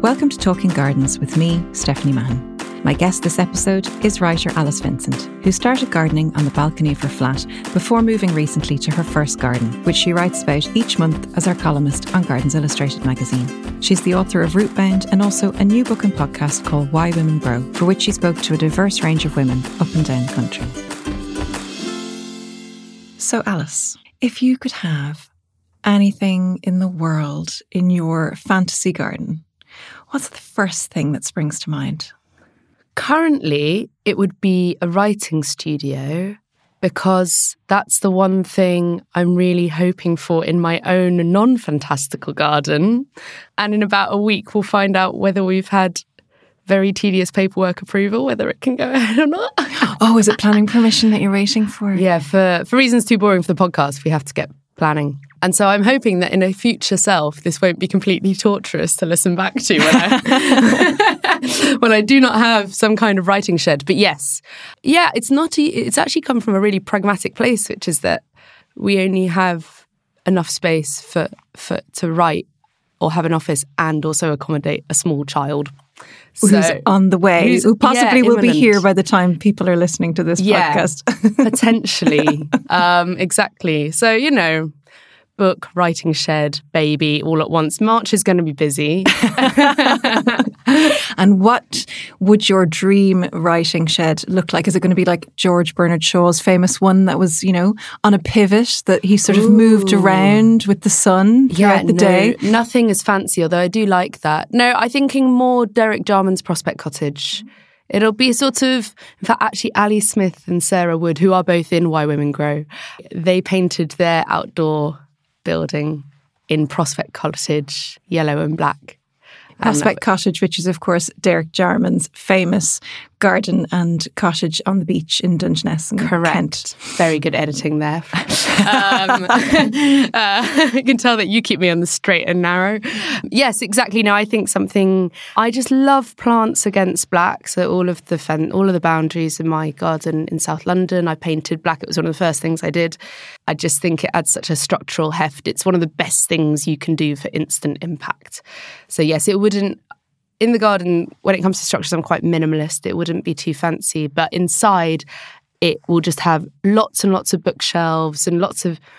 Welcome to Talking Gardens with me, Stephanie Mahon. My guest this episode is writer Alice Vincent, who started gardening on the balcony of her flat before moving recently to her first garden, which she writes about each month as our columnist on Gardens Illustrated magazine. She's the author of Rootbound and also a new book and podcast called Why Women Grow, for which she spoke to a diverse range of women up and down the country. So Alice, if you could have anything in the world in your fantasy garden, what's the first thing that springs to mind? Currently, it would be a writing studio because that's the one thing I'm really hoping for in my own non-fantastical garden. And in about a week, we'll find out whether we've had very tedious paperwork approval, whether it can go ahead or not. Oh, is it planning permission that you're waiting for? Yeah, for reasons too boring for the podcast, we have to get planning. And so I'm hoping that in a future self, this won't be completely torturous to listen back to when I do not have some kind of writing shed. But yes, yeah, it's actually come from a really pragmatic place, which is that we only have enough space to write or have an office and also accommodate a small child. Who's on the way, who possibly will be here by the time people are listening to this podcast. Potentially. Exactly. So, book, writing shed, baby, all at once. March is going to be busy. And what would your dream writing shed look like? Is it going to be like George Bernard Shaw's famous one that was, on a pivot that he sort of moved around with the sun throughout the day? Nothing as fancy, although I do like that. No, I'm thinking more Derek Jarman's Prospect Cottage. It'll be sort of, in fact, actually Ali Smith and Sarah Wood, who are both in Why Women Grow, they painted their outdoor building in Prospect Cottage, yellow and black. Prospect Cottage, which is, of course, Derek Jarman's famous garden and cottage on the beach in Dungeness in Kent. Very good editing there. I can tell that you keep me on the straight and narrow. Yes, exactly. No, I think I just love plants against black. So all of the boundaries in my garden in South London, I painted black. It was one of the first things I did. I just think it adds such a structural heft. It's one of the best things you can do for instant impact. So yes, it wouldn't, in the garden, when it comes to structures, I'm quite minimalist. It wouldn't be too fancy, but inside it will just have lots and lots of bookshelves and lots of,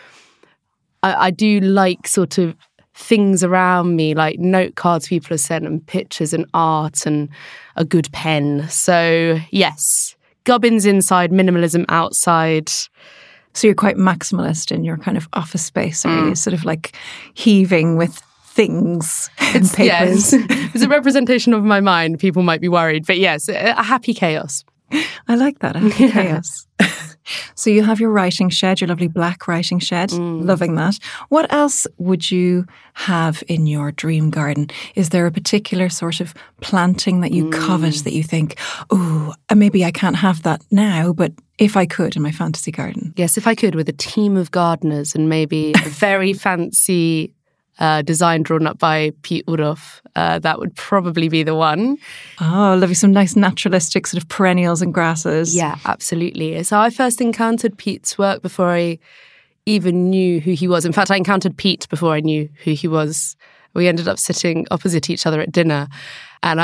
I do like sort of things around me, like note cards people have sent and pictures and art and a good pen. So yes, gubbins inside, minimalism outside. So you're quite maximalist in your kind of office space, are you? Sort of like heaving with things and papers. Yes. It's a representation of my mind. People might be worried, but yes, a happy chaos. I like that, a happy chaos. So you have your writing shed, your lovely black writing shed. Loving that. What else would you have in your dream garden? Is there a particular sort of planting that you covet that you think, oh, maybe I can't have that now, but if I could in my fantasy garden? Yes, if I could, with a team of gardeners and maybe a very fancy design drawn up by Pete Udoff, that would probably be the one. Oh, lovely. Some nice naturalistic sort of perennials and grasses. Yeah, absolutely. So I first encountered Pete's work before I even knew who he was. In fact, I encountered Pete before I knew who he was. We ended up sitting opposite each other at dinner, and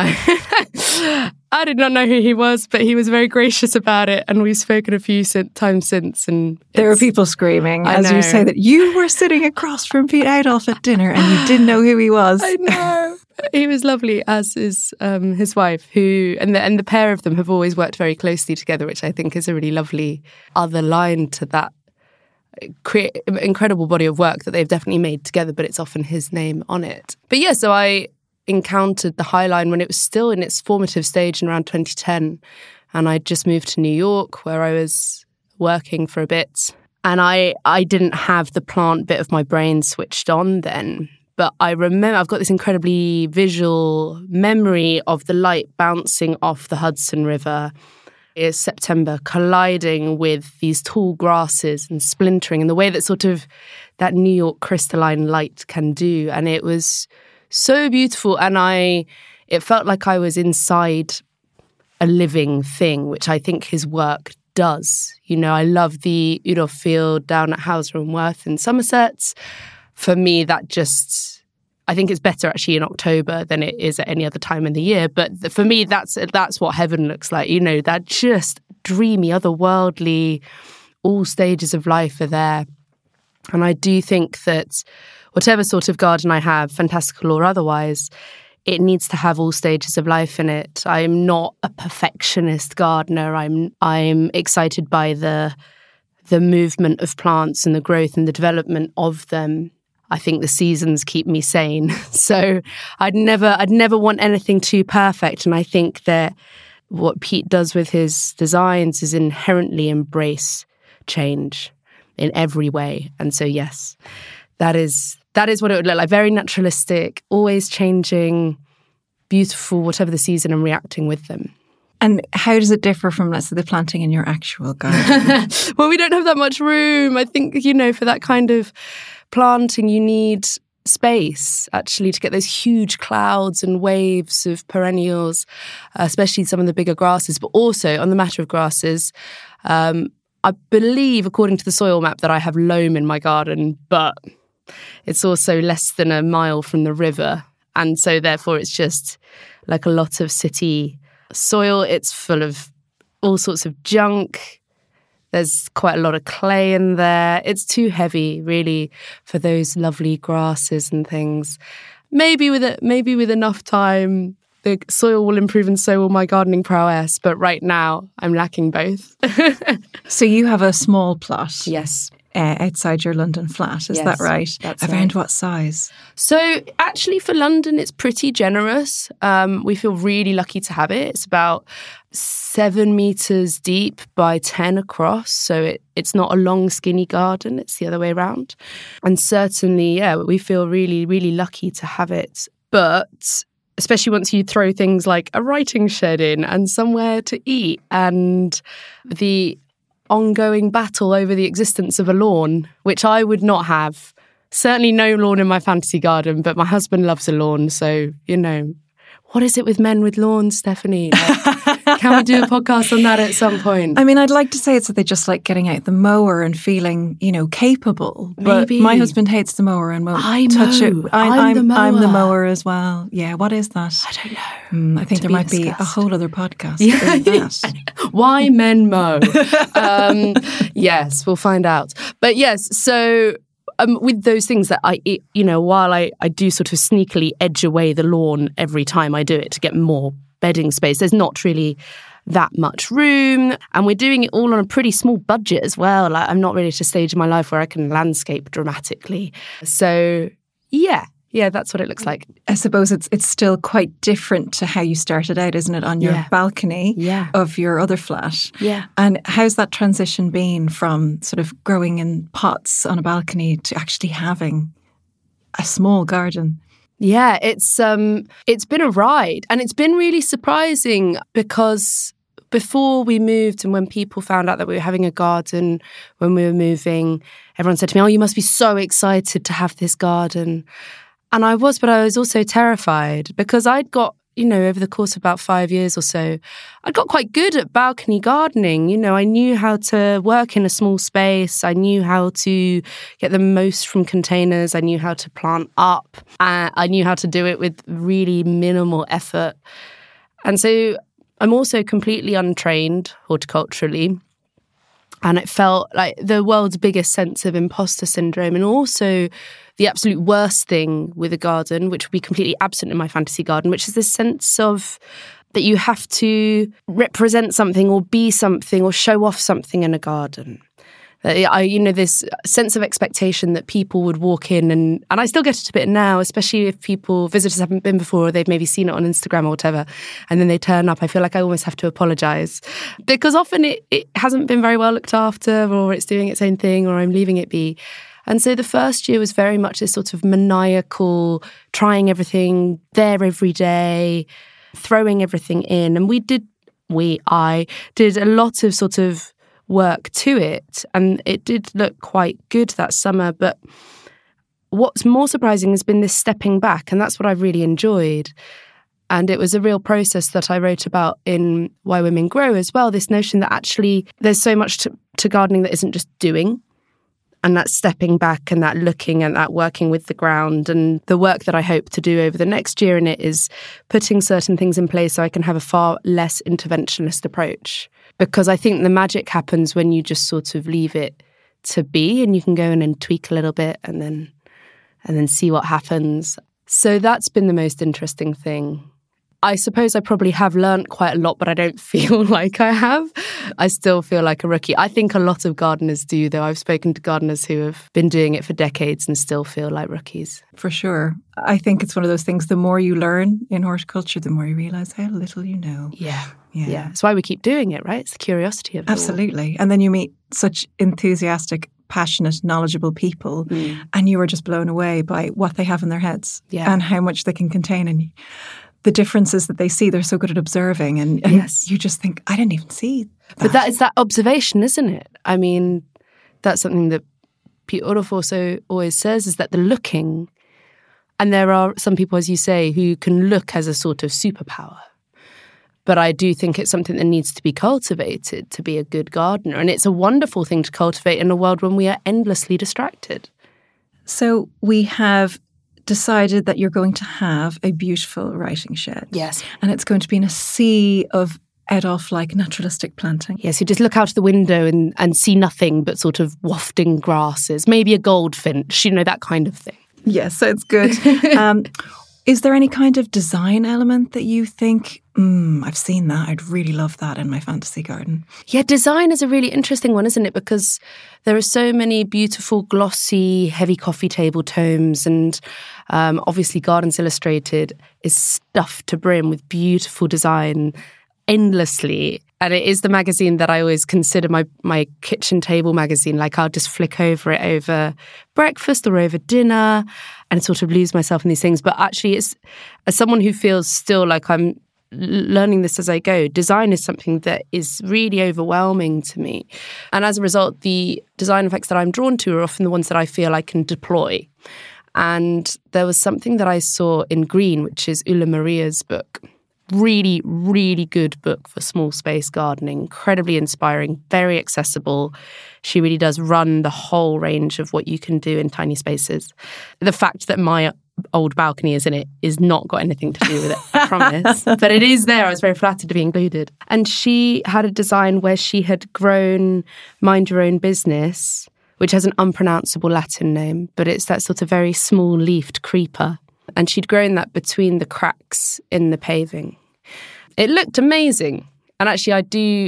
I did not know who he was, but he was very gracious about it, and we've spoken a few times since. And there are people screaming as you say that you were sitting across from Pete Adolf at dinner and you didn't know who he was. I know. He was lovely, as is his wife, who and the pair of them have always worked very closely together, which I think is a really lovely other line to that incredible body of work that they've definitely made together, but it's often his name on it. But yeah, so I encountered the High Line when it was still in its formative stage in around 2010, and I'd just moved to New York where I was working for a bit, and I didn't have the plant bit of my brain switched on then. But I remember I've got this incredibly visual memory of the light bouncing off the Hudson River. It's September, colliding with these tall grasses and splintering in the way that sort of that New York crystalline light can do. And it was so beautiful. And it felt like I was inside a living thing, which I think his work does. I love the Udoff Field down at Hauser and Worth in Somerset. For me, that just, I think it's better actually in October than it is at any other time in the year. But for me, that's what heaven looks like. You know, that just dreamy, otherworldly, all stages of life are there. And I do think that whatever sort of garden I have, fantastical or otherwise, it needs to have all stages of life in it. I'm not a perfectionist gardener. I'm excited by the movement of plants and the growth and the development of them. I think the seasons keep me sane. So I'd never want anything too perfect. And I think that what Pete does with his designs is inherently embrace change in every way. And so, yes, that is what it would look like. Very naturalistic, always changing, beautiful, whatever the season, and reacting with them. And how does it differ from, let's say, the planting in your actual garden? Well, we don't have that much room. I think, you know, for that kind of planting, you need space, actually, to get those huge clouds and waves of perennials, especially some of the bigger grasses. But also, on the matter of grasses, I believe, according to the soil map, that I have loam in my garden, but it's also less than a mile from the river. And so, therefore, it's just like a lot of city soil. It's full of all sorts of junk. There's quite a lot of clay in there. It's too heavy, really, for those lovely grasses and things. Maybe with enough time, the soil will improve and so will my gardening prowess. But right now, I'm lacking both. So you have a small plot. Yes. Outside your London flat, is that right? That's around right. What size? So actually for London, it's pretty generous. We feel really lucky to have it. It's about 7 meters deep by 10 across. So it's not a long, skinny garden. It's the other way around. And certainly, yeah, we feel really, really lucky to have it. But especially once you throw things like a writing shed in and somewhere to eat and the ongoing battle over the existence of a lawn, which I would not have. Certainly no lawn in my fantasy garden, but my husband loves a lawn. So, you know, what is it with men with lawns, Stephanie? Like, can we do a podcast on that at some point? I mean, I'd like to say it's that they just like getting out the mower and feeling, you know, capable. Maybe. But my husband hates the mower and won't touch it. I'm the mower as well. Yeah, what is that? I don't know. I think there might be a whole other podcast. Yeah. Why men mow? Yes, we'll find out. But yes, so with those things that I eat, you know, while I do sort of sneakily edge away the lawn every time I do it to get more bedding space, there's not really that much room. And we're doing it all on a pretty small budget as well. Like, I'm not really at a stage in my life where I can landscape dramatically. So, yeah, that's what it looks like. I suppose it's still quite different to how you started out, isn't it, on your balcony of your other flat? Yeah. And how's that transition been from sort of growing in pots on a balcony to actually having a small garden? Yeah, it's been a ride, and it's been really surprising because before we moved and when people found out that we were having a garden when we were moving, everyone said to me, "Oh, you must be so excited to have this garden." And I was, but I was also terrified because I'd got, you know, over the course of about 5 years or so, I got quite good at balcony gardening. You know, I knew how to work in a small space. I knew how to get the most from containers. I knew how to plant up. I knew how to do it with really minimal effort. And so I'm also completely untrained horticulturally. And it felt like the world's biggest sense of imposter syndrome, and also the absolute worst thing with a garden, which would be completely absent in my fantasy garden, which is this sense of that you have to represent something or be something or show off something in a garden. This sense of expectation that people would walk in, and I still get it a bit now, especially if visitors haven't been before, or they've maybe seen it on Instagram or whatever, and then they turn up. I feel like I almost have to apologise because often it hasn't been very well looked after, or it's doing its own thing, or I'm leaving it be. And so the first year was very much this sort of maniacal, trying everything, there every day, throwing everything in. And I did a lot of sort of work to it, and it did look quite good that summer. But what's more surprising has been this stepping back, and that's what I've really enjoyed. And it was a real process that I wrote about in Why Women Grow as well, this notion that actually there's so much to gardening that isn't just doing. and that stepping back and that looking and that working with the ground. And the work that I hope to do over the next year in it is putting certain things in place so I can have a far less interventionist approach. Because I think the magic happens when you just sort of leave it to be, and you can go in and tweak a little bit and then see what happens. So that's been the most interesting thing. I suppose I probably have learnt quite a lot, but I don't feel like I have. I still feel like a rookie. I think a lot of gardeners do, though. I've spoken to gardeners who have been doing it for decades and still feel like rookies. For sure. I think it's one of those things, the more you learn in horticulture, the more you realise how little you know. Yeah. That's why we keep doing it, right? It's the curiosity of it. Absolutely. And then you meet such enthusiastic, passionate, knowledgeable people, and you are just blown away by what they have in their heads and how much they can contain. And the differences that they see, they're so good at observing. And you just think, I didn't even see that. But that is that observation, isn't it? I mean, that's something that Pete Oruff also always says, is that the looking, and there are some people, as you say, who can look as a sort of superpower. But I do think it's something that needs to be cultivated to be a good gardener. And it's a wonderful thing to cultivate in a world when we are endlessly distracted. So we have decided that you're going to have a beautiful writing shed. Yes. And it's going to be in a sea of Edolph-like naturalistic planting. Yes, you just look out of the window and see nothing but sort of wafting grasses, maybe a goldfinch, that kind of thing. Yes, so it's good. Is there any kind of design element that you think, I've seen that, I'd really love that in my fantasy garden? Yeah, design is a really interesting one, isn't it? Because there are so many beautiful, glossy, heavy coffee table tomes, and obviously Gardens Illustrated is stuffed to brim with beautiful design endlessly. And it is the magazine that I always consider my kitchen table magazine. Like, I'll just flick over it over breakfast or over dinner and sort of lose myself in these things. But actually, it's, as someone who feels still like I'm learning this as I go, design is something that is really overwhelming to me. And as a result, the design effects that I'm drawn to are often the ones that I feel I can deploy. And there was something that I saw in Green, which is Ulla Maria's book. Really, really good book for small space gardening. Incredibly inspiring, very accessible. She really does run the whole range of what you can do in tiny spaces. The fact that my old balcony is in it is not got anything to do with it, I promise. But it is there. I was very flattered to be included. And she had a design where she had grown Mind Your Own Business, which has an unpronounceable Latin name, but it's that sort of very small-leafed creeper. And she'd grown that between the cracks in the paving. It looked amazing. And actually, I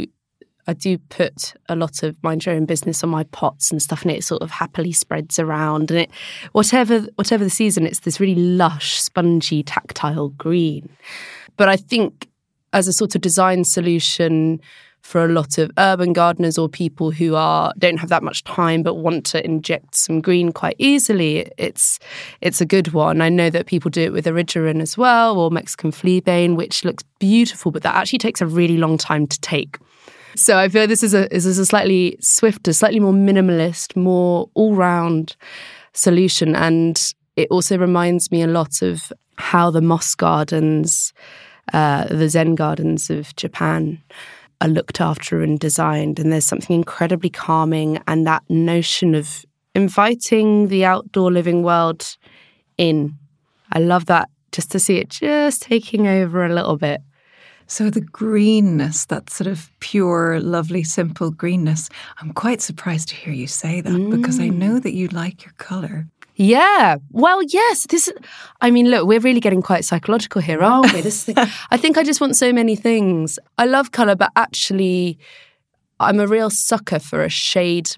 do put a lot of Mind Your Own Business on my pots and stuff, and it sort of happily spreads around. And it, whatever the season, it's this really lush, spongy, tactile green. But I think as a sort of design solution for a lot of urban gardeners or people who don't have that much time but want to inject some green quite easily, it's a good one. I know that people do it with Erigeron as well, or Mexican fleabane, which looks beautiful, but that actually takes a really long time to take. So I feel this is a slightly swifter, slightly more minimalist, more all-round solution. And it also reminds me a lot of how the moss gardens, the Zen gardens of Japan, are looked after and designed. And there's something incredibly calming, and that notion of inviting the outdoor living world in. I love that, just to see it just taking over a little bit. So the greenness, that sort of pure, lovely, simple greenness, I'm quite surprised to hear you say that, because I know that you like your colour. Yeah. Well, yes. Look, we're really getting quite psychological here, aren't we? I think I just want so many things. I love colour, but actually I'm a real sucker for a shade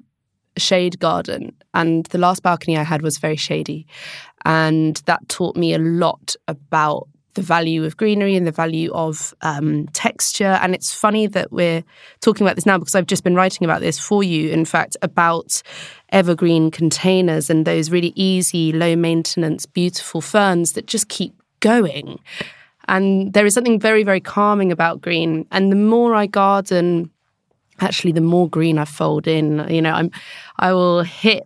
garden. And the last balcony I had was very shady. And that taught me a lot about the value of greenery and the value of texture. And it's funny that we're talking about this now, because I've just been writing about this for you, in fact, about evergreen containers and those really easy, low maintenance, beautiful ferns that just keep going. And there is something very, very calming about green. And the more I garden, actually, the more green I fold in. I will hit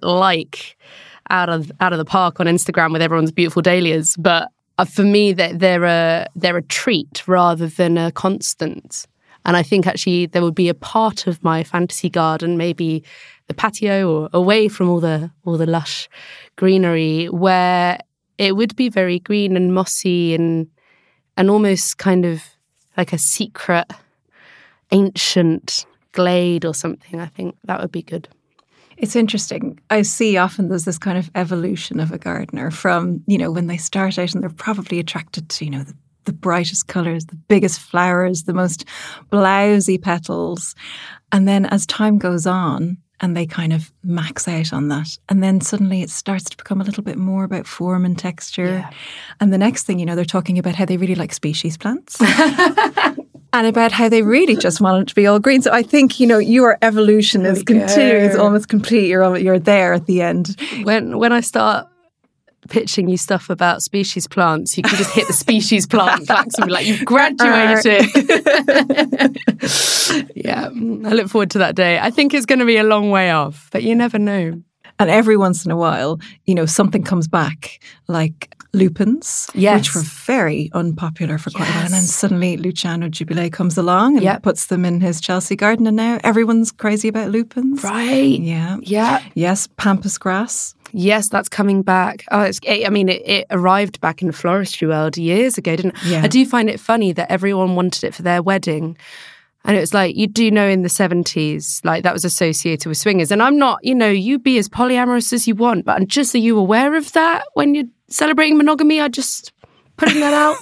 out of the park on Instagram with everyone's beautiful dahlias, but for me, they're a treat rather than a constant. And I think actually there would be a part of my fantasy garden, maybe the patio or away from all the lush greenery, where it would be very green and mossy and almost kind of like a secret, ancient glade or something. I think that would be good. It's interesting. I see often there's this kind of evolution of a gardener from, when they start out and they're probably attracted to, the brightest colours, the biggest flowers, the most blousy petals. And then as time goes on and they kind of max out on that, and then suddenly it starts to become a little bit more about form and texture. Yeah. And the next thing, they're talking about how they really like species plants. And about how they really just want it to be all green. So I think, your evolution is continuing. It's almost complete. You're there at the end. When I start pitching you stuff about species plants, you can just hit the species plant plaques and be like, you've graduated. Yeah, I look forward to that day. I think it's going to be a long way off, but you never know. And every once in a while, something comes back, like lupins, which were very unpopular for quite a while. And then suddenly Luciano Jubilee comes along and puts them in his Chelsea garden. And now everyone's crazy about lupins. Right. Yeah. Yeah. Yes, pampas grass. Yes, that's coming back. It arrived back in the floristry world years ago, didn't it? Yeah. I do find it funny that everyone wanted it for their wedding. And it was like, you do know in the 70s, like that was associated with swingers. And I'm not, you be as polyamorous as you want, but just are you aware of that when you're celebrating monogamy? I just putting that out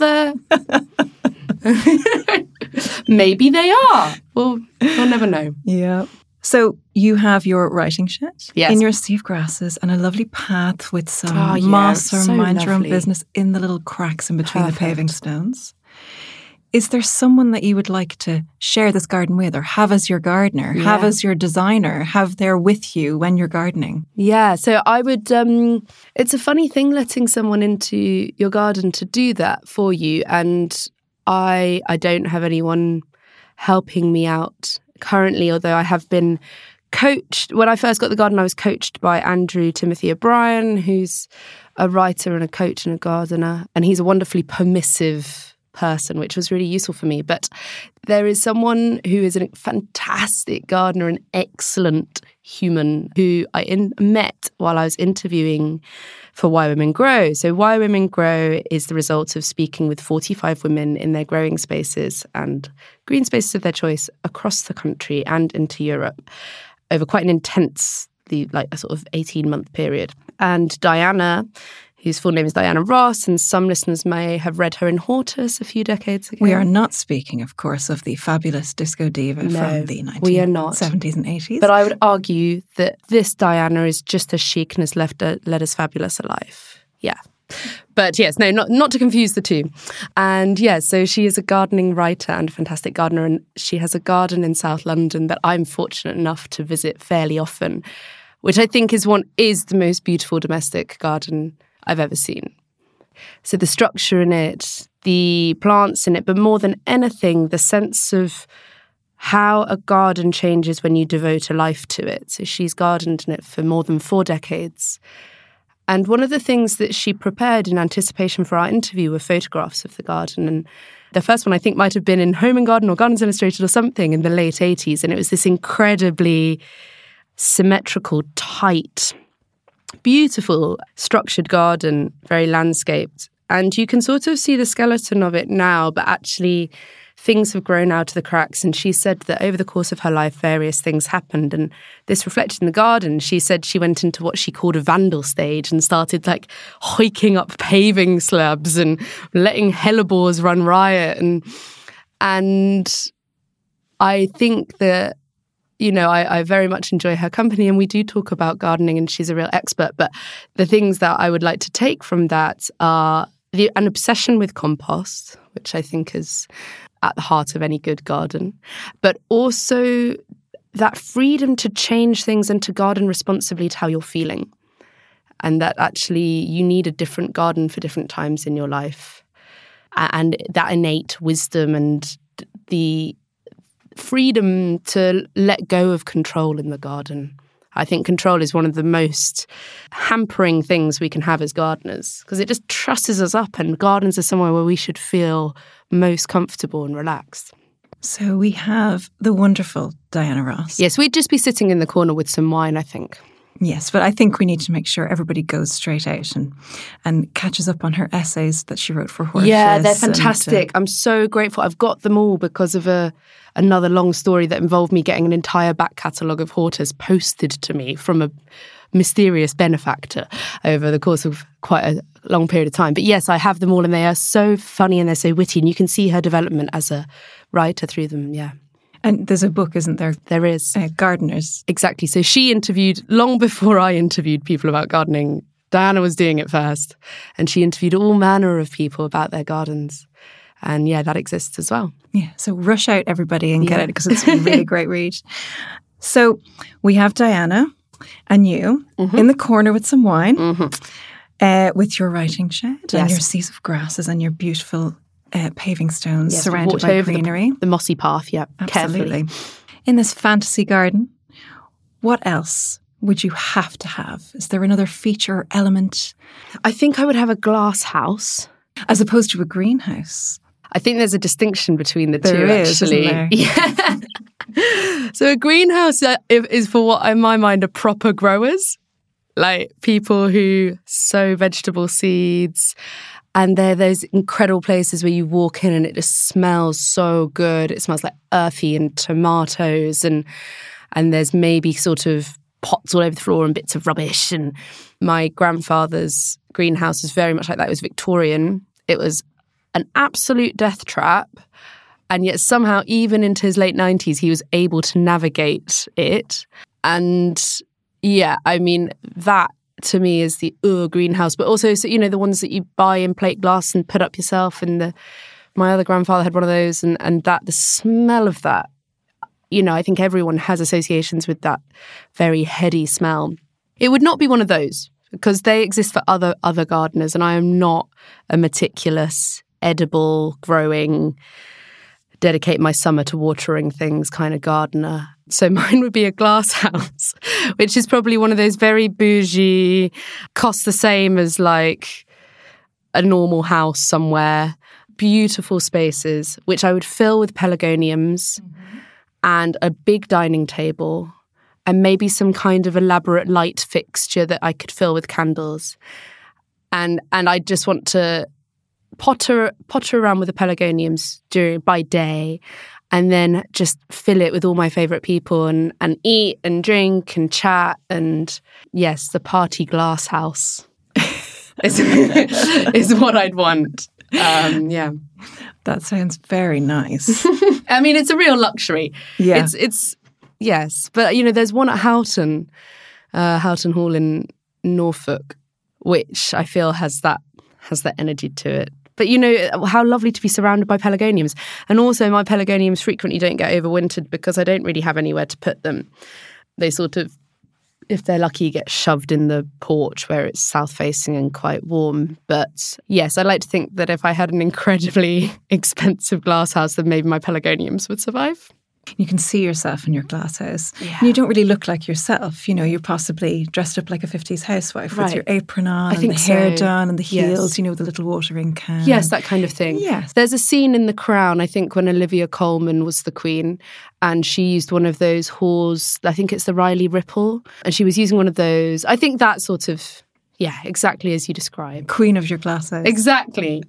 there. Maybe they are. Well, we'll never know. Yeah. So you have your writing shed in your sea of grasses and a lovely path with some moss or mind your own business in the little cracks in between the paving stones. Is there someone that you would like to share this garden with, or have as your gardener, have as your designer, have there with you when you're gardening? Yeah, so I would, it's a funny thing letting someone into your garden to do that for you. And I don't have anyone helping me out currently, although I have been coached. When I first got the garden, I was coached by Andrew Timothy O'Brien, who's a writer and a coach and a gardener. And he's a wonderfully permissive person, which was really useful for me. But there is someone who is a fantastic gardener, an excellent human, who I met while I was interviewing for Why Women Grow. So Why Women Grow is the result of speaking with 45 women in their growing spaces and green spaces of their choice across the country and into Europe over quite an intense, like a sort of 18-month period. And Diana, whose full name is Diana Ross, and some listeners may have read her in Hortus a few decades ago. We are not speaking, of course, of the fabulous disco diva from the 1970s and 80s. But I would argue that this Diana is just as chic and has led us fabulous a life. Yeah. But yes, no, not to confuse the two. And so she is a gardening writer and a fantastic gardener, and she has a garden in South London that I'm fortunate enough to visit fairly often, which I think is the most beautiful domestic garden I've ever seen. So the structure in it, the plants in it, but more than anything, the sense of how a garden changes when you devote a life to it. So she's gardened in it for more than 4 decades. And one of the things that she prepared in anticipation for our interview were photographs of the garden. And the first one I think might have been in Home and Garden or Gardens Illustrated or something in the late 80s. And it was this incredibly symmetrical, tight, beautiful, structured garden, very landscaped. And you can sort of see the skeleton of it now, but actually things have grown out of the cracks. And she said that over the course of her life, various things happened. And this reflected in the garden. She said she went into what she called a vandal stage and started like hiking up paving slabs and letting hellebores run riot. And I think that, I very much enjoy her company, and we do talk about gardening, and she's a real expert. But the things that I would like to take from that are an obsession with compost, which I think is at the heart of any good garden, but also that freedom to change things and to garden responsibly to how you're feeling. And that actually you need a different garden for different times in your life. And that innate wisdom and the freedom to let go of control in the garden. I think control is one of the most hampering things we can have as gardeners, because it just trusses us up, and gardens are somewhere where we should feel most comfortable and relaxed. So we have the wonderful Diana Ross. Yes, we'd just be sitting in the corner with some wine, I think. Yes, but I think we need to make sure everybody goes straight out and catches up on her essays that she wrote for Hortius. Yeah, they're fantastic. I'm so grateful. I've got them all because of another long story that involved me getting an entire back catalogue of Hortius posted to me from a mysterious benefactor over the course of quite a long period of time. But yes, I have them all, and they are so funny and they're so witty, and you can see her development as a writer through them, yeah. And there's a book, isn't there? There is. Gardeners. Exactly. So she interviewed, long before I interviewed people about gardening, Diana was doing it first. And she interviewed all manner of people about their gardens. And yeah, that exists as well. Yeah. So rush out, everybody, and get it, because it's a really great read. So we have Diana and you in the corner with some wine, with your writing shed and your seas of grasses and your beautiful paving stones surrounded by greenery. The mossy path, yeah. Absolutely. Carefully. In this fantasy garden, what else would you have to have? Is there another feature or element? I think I would have a glass house. As opposed to a greenhouse. I think there's a distinction between the two, actually. Isn't there? Yeah. So a greenhouse is, for what in my mind are proper growers, like people who sow vegetable seeds. And they're those incredible places where you walk in and it just smells so good. It smells like earthy and tomatoes, and there's maybe sort of pots all over the floor and bits of rubbish. And my grandfather's greenhouse was very much like that. It was Victorian. It was an absolute death trap. And yet somehow, even into his late 90s, he was able to navigate it. And yeah, I mean, that to me is the greenhouse, but also, so, you know, the ones that you buy in plate glass and put up yourself. And my other grandfather had one of those, and that the smell of that, you know, I think everyone has associations with that very heady smell. It would not be one of those because they exist for other gardeners, and I am not a meticulous, edible, growing, dedicate my summer to watering things kind of gardener. So mine would be a glass house, which is probably one of those very bougie, costs the same as like a normal house somewhere. Beautiful spaces, which I would fill with pelargoniums and a big dining table and maybe some kind of elaborate light fixture that I could fill with candles. And I just want to potter around with the pelargoniums by day, and then just fill it with all my favourite people and eat and drink and chat. And yes, the party glass house is what I'd want. Yeah. That sounds very nice. I mean, it's a real luxury. Yeah. It's yes. But, you know, there's one at Houghton Hall in Norfolk, which I feel has that energy to it. But, you know, how lovely to be surrounded by pelargoniums. And also my pelargoniums frequently don't get overwintered because I don't really have anywhere to put them. They sort of, if they're lucky, get shoved in the porch where it's south-facing and quite warm. But yes, I'd like to think that if I had an incredibly expensive glasshouse, then maybe my pelargoniums would survive. You can see yourself in your glasshouse. Yeah. And you don't really look like yourself. You know, you're possibly dressed up like a 50s housewife with your apron on and the hair done and the heels, you know, with the little watering can. Yes, that kind of thing. Yes. There's a scene in The Crown, I think, when Olivia Colman was the Queen, and she used one of those hawes, I think it's the Riley Ripple, and she was using one of those. I think that sort of, yeah, exactly as you described. Queen of your glasshouse. Exactly.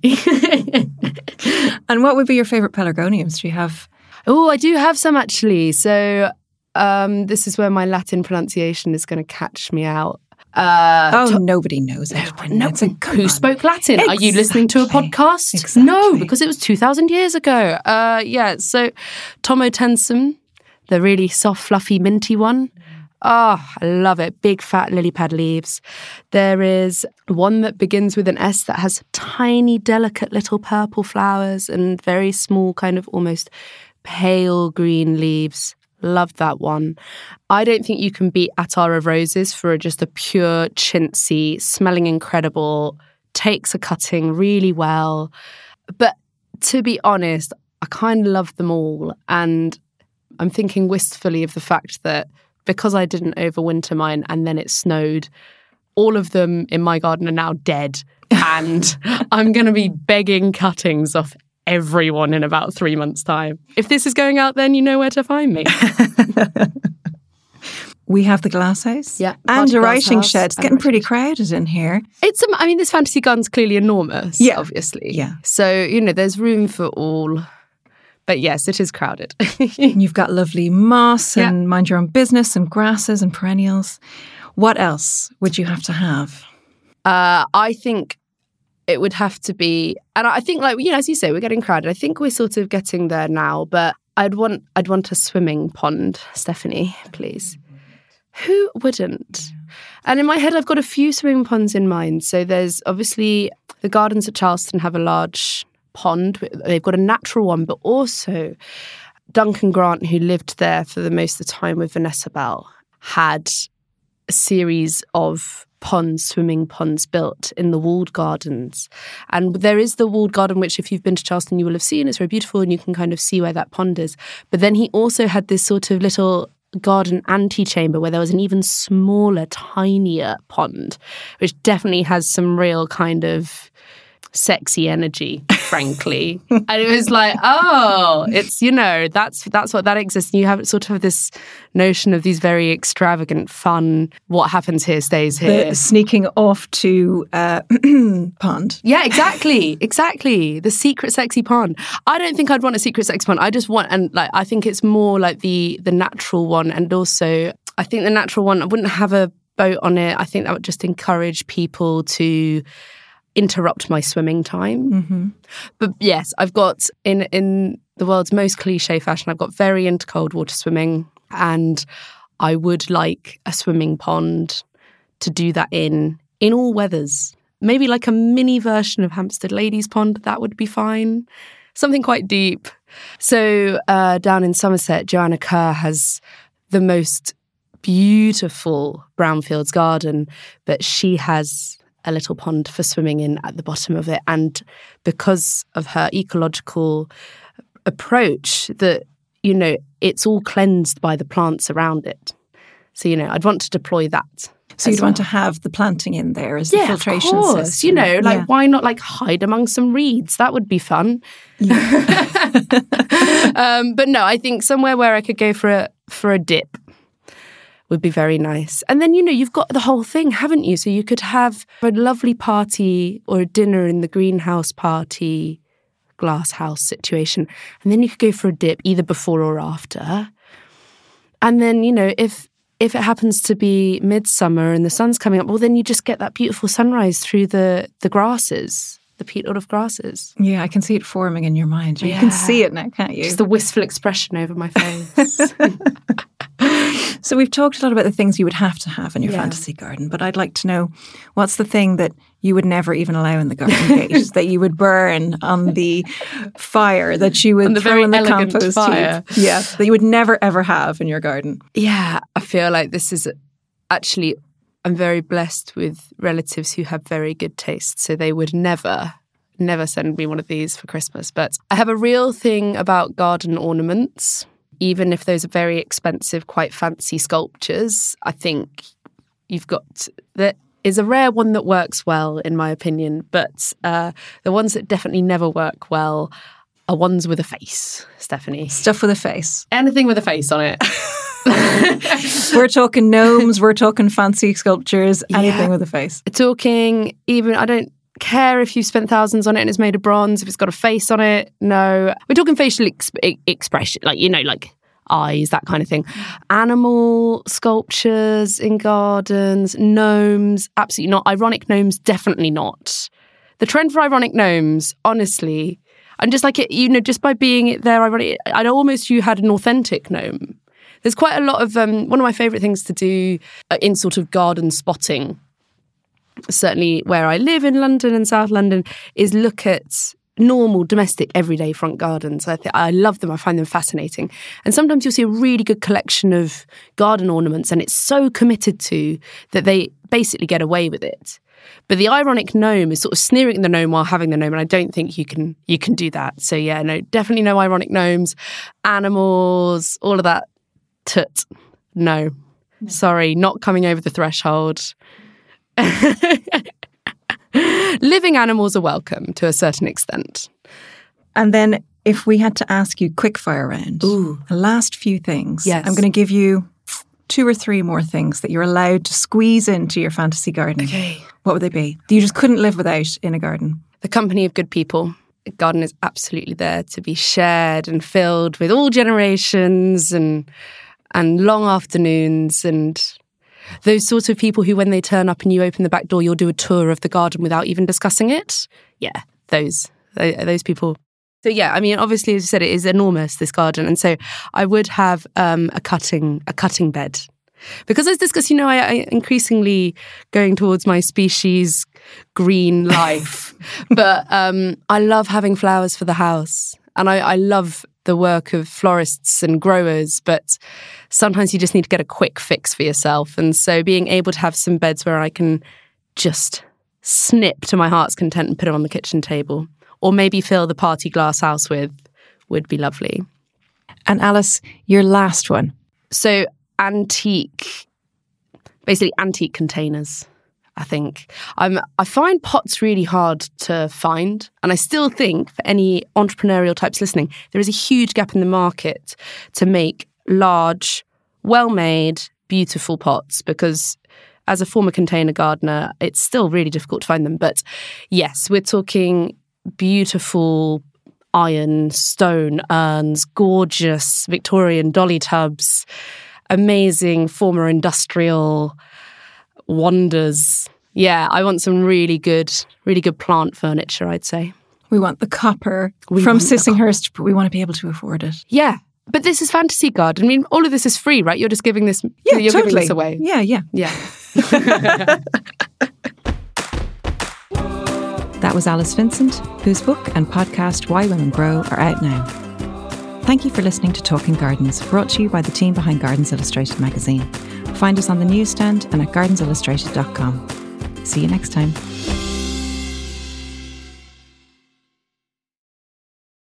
And what would be your favourite pelargoniums? Do you have... Oh, I do have some actually. So this is where my Latin pronunciation is going to catch me out. Nobody knows it. Who spoke Latin? Exactly. Are you listening to a podcast? Exactly. No, because it was 2,000 years ago. So Tomotensum, the really soft, fluffy, minty one. Oh, I love it. Big, fat lily pad leaves. There is one that begins with an S that has tiny, delicate little purple flowers and very small, kind of almost pale green leaves. Love that one. I don't think you can beat Attar of Roses for just a pure chintzy, smelling incredible, takes a cutting really well. But to be honest, I kind of love them all. And I'm thinking wistfully of the fact that because I didn't overwinter mine and then it snowed, all of them in my garden are now dead. And I'm going to be begging cuttings off everyone in about 3 months' time. If this is going out, then you know where to find me. We have the glasshouse. Yeah. And a writing shed. It's getting pretty crowded in here. This fantasy garden's clearly enormous, obviously. Yeah. So, there's room for all. But yes, it is crowded. You've got lovely moss and mind your own business and grasses and perennials. What else would you have to have? I think it would have to be, and I think as you say, we're getting crowded. I think we're sort of getting there now, but I'd want a swimming pond, Stephanie, please. Who wouldn't? And in my head, I've got a few swimming ponds in mind. So there's obviously the gardens at Charleston have a large pond. They've got a natural one, but also Duncan Grant, who lived there for the most of the time with Vanessa Bell, had a series of swimming ponds built in the walled gardens. And there is the walled garden, which if you've been to Charleston, you will have seen. It's very beautiful and you can kind of see where that pond is. But then he also had this sort of little garden antechamber where there was an even smaller, tinier pond, which definitely has some real kind of sexy energy, frankly. And it was like, it's, that's what that exists. And you have sort of this notion of these very extravagant, fun, what happens here stays here. The sneaking off to pond. Yeah, exactly. The secret sexy pond. I don't think I'd want a secret sexy pond. I just want, I think it's more like the natural one. And also, I think the natural one, I wouldn't have a boat on it. I think that would just encourage people to interrupt my swimming time. Mm-hmm. But yes, I've got, in the world's most cliche fashion, I've got very into cold water swimming, and I would like a swimming pond to do that in all weathers. Maybe like a mini version of Hampstead Ladies Pond, that would be fine. Something quite deep. So down in Somerset, Joanna Kerr has the most beautiful brownfields garden, but she has a little pond for swimming in at the bottom of it. And because of her ecological approach, that, it's all cleansed by the plants around it. So, I'd want to deploy that. So you'd want to have the planting in there as the filtration of course. system. Why not hide among some reeds? That would be fun. Yeah. But no, I think somewhere where I could go for a dip would be very nice. And then, you've got the whole thing, haven't you? So you could have a lovely party or a dinner in the greenhouse party, glass house situation. And then you could go for a dip either before or after. And then, if it happens to be midsummer and the sun's coming up, well, then you just get that beautiful sunrise through the grasses, the peat of grasses. Yeah, I can see it forming in your mind. You can see it now, can't you? Just the wistful expression over my face. So we've talked a lot about the things you would have to have in your fantasy garden, but I'd like to know, what's the thing that you would never even allow in the garden gate, that you would burn on the fire, that you would throw in the compost fire. heap? Yeah, that you would never, ever have in your garden. Yeah, I feel like this is actually, I'm very blessed with relatives who have very good taste, so they would never send me one of these for Christmas. But I have a real thing about garden ornaments. Even if those are very expensive, quite fancy sculptures, I think there is a rare one that works well, in my opinion. But the ones that definitely never work well are ones with a face, Stephanie. Stuff with a face. Anything with a face on it. We're talking gnomes, we're talking fancy sculptures, anything with a face. Talking even, I don't care if you spent thousands on it and it's made of bronze, if it's got a face on it. No, we're talking facial expression, like eyes, that kind of thing. Animal sculptures in gardens, gnomes, absolutely not. Ironic gnomes, definitely not. The trend for ironic gnomes, honestly, I'm just like it, just by being there, ironic, I'd almost you had an authentic gnome. There's quite a lot of one of my favourite things to do in sort of garden spotting, certainly where I live in London and South London, is look at normal, domestic, everyday front gardens. I love them. I find them fascinating. And sometimes you'll see a really good collection of garden ornaments and it's so committed to that they basically get away with it. But the ironic gnome is sort of sneering at the gnome while having the gnome, and I don't think you can do that. So yeah, no, definitely no ironic gnomes. Animals, all of that, no. Sorry, not coming over the threshold. Living animals are welcome to a certain extent. And then if we had to ask you quick fire round, the last few things, yes. I'm going to give you 2 or 3 more things that you're allowed to squeeze into your fantasy garden. Okay. What would they be? That you just couldn't live without in a garden? The company of good people. A garden is absolutely there to be shared and filled with all generations and long afternoons and those sorts of people who, when they turn up and you open the back door, you'll do a tour of the garden without even discussing it. Yeah, those people. So yeah, I mean, obviously, as you said, it is enormous, this garden. And so I would have a cutting bed. Because as discussed, I increasingly going towards my species green life. But I love having flowers for the house. And I love the work of florists and growers. But sometimes you just need to get a quick fix for yourself. And so being able to have some beds where I can just snip to my heart's content and put them on the kitchen table, or maybe fill the party glass house with, would be lovely. And Alice, your last one. So antique containers, I think. I find pots really hard to find. And I still think for any entrepreneurial types listening, there is a huge gap in the market to make large, well-made, beautiful pots, because as a former container gardener, it's still really difficult to find them. But yes, we're talking beautiful iron, stone urns, gorgeous Victorian dolly tubs, amazing former industrial wonders. Yeah, I want some really good plant furniture, I'd say. We want the copper from Sissinghurst, but we want to be able to afford it. Yeah. But this is Fantasy Garden. I mean, all of this is free, right? You're just giving this, giving this away. Yeah. That was Alice Vincent, whose book and podcast Why Women Grow are out now. Thank you for listening to Talking Gardens, brought to you by the team behind Gardens Illustrated magazine. Find us on the newsstand and at gardensillustrated.com. See you next time.